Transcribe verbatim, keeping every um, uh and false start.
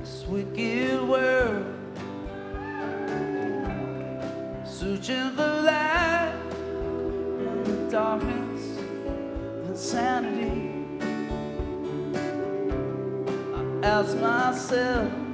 this wicked world, searching for light in the darkness and sanity. I ask myself,